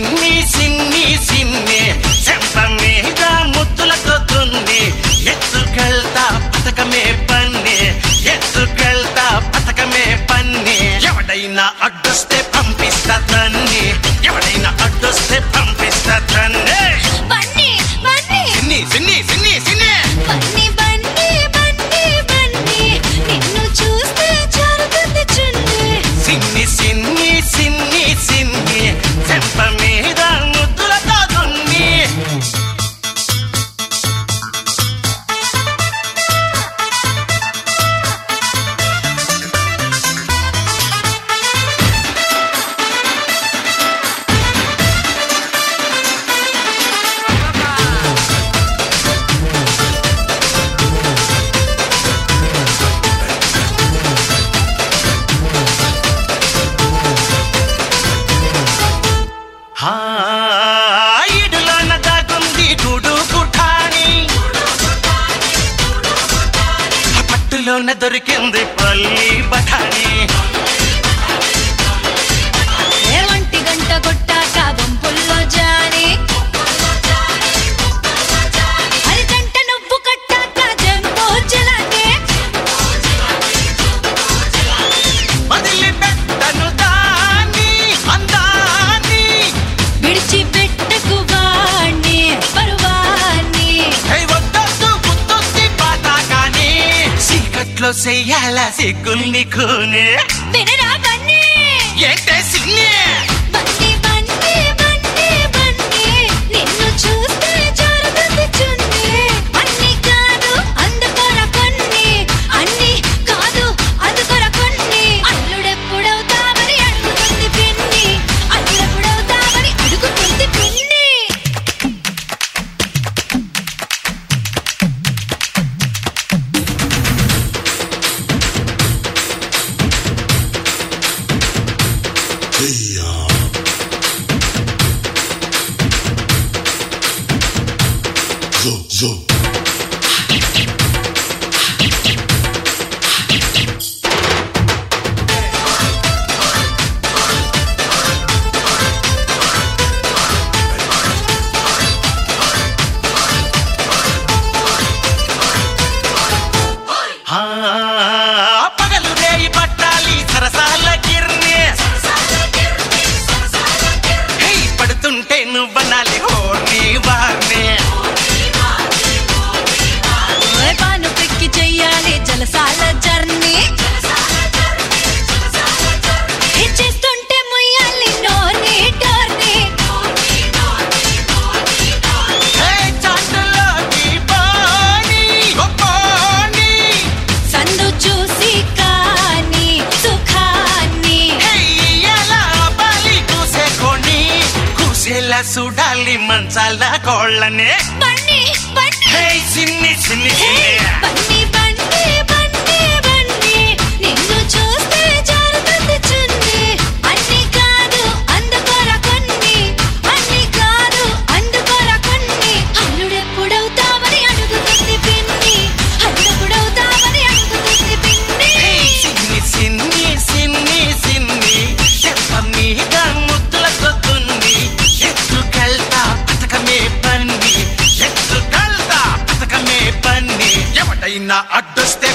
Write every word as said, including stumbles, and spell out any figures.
సిన్ని సిన్ని సిన్ని చెంప మీద ముద్దులతో దున్ని ఎత్తుకెళ్తా పథకమే పన్ని ఎత్తుకెళ్తా పథకమే పన్ని ఎవడైనా అడ్డొస్తే పంపిస్తా తన్ని ఎవడైనా అడ్డొస్తే పంపిస్తా తన్ని సిన్ని సిన్ని సిన్ని సిన్ని బన్నీ బన్నీ బన్నీ బన్నీ నిన్ను చూస్తే జారుతుంది చున్నీ సిన్ని సిన్ని సిన్ని సిన్ని చెంప మీద ముద్దులతో దున్ని ఈడులోన దాగుంది గూడు గుఠాని పట్టులోన దొరికింది పల్లి బఠాని ఏ ఒంటి గంట కొట్టాక వంపుల్లో జాని అరిగంట నువ్వు కట్టాక జంబో జలానే వదిలిపెట్టను దాన్ని అందాన్ని విడిచిపెట్టకు వాణ్ణి పరువాన్ని హే వద్దొద్దు గుర్తొచ్చి పాతాకాని చీకట్లో చెయ్యాల సిగ్గుల్ని కూనే వినరా బన్నీ ఏంటే సిన్ని బన్నీ బన్నీ బన్నీ బన్నీ నిన్ను చూస్తే జారుతుంది చున్నీ అన్ని కాదు అందుకొర కొన్ని అన్ని కాదు అందుకొర కొన్ని అల్లుడెప్పుడవుతావని అడుగుతుంది పిన్ని అల్లుడెప్పుడవుతావని అడుగుతుంది పిన్ని Zo, zo. పగలు రేయి పట్టాలి సరసాల గిర్ని హే పడుతుంటే నువ్వనాలి హోర్ని వార్ని పాను పెక్కి చెయ్యాలి జలసాల జర్నీ చేస్తుంటే ముయ్యాలి నోర్ని టోర్ని హే చాటులోకి పోని గొప్పోని సందు చూసి కాని సుఖాన్ని హే ఎలా బాలి కూసే కోణి కూసేలా చూడాలి మంచాల కోళ్ళనే బన్నీ బన్నీ హే సిన్ని సిన్ని హే, సిన్ని బన్నీ బన్నీ బన్నీ బన్నీ నిన్ను చూస్తే జారుతుంది చున్నీ అన్ని కాదు అందుకొర కొన్ని అన్ని కాదు అందుకొర కొన్ని అల్లుడెప్పుడవుతావని అడుగుతుంది పిన్ని అల్లుడెప్పుడవుతావని అడుగుతుంది పిన్ని సిన్ని సిన్ని సిన్ని సిన్ని చెంప మీద ముద్దులతో దున్ని ఎత్తుకెళ్తా పథకమే పన్ని ఎత్తుకెళ్తా పథకమే పన్ని ఎవడైనా అడ్డొస్తే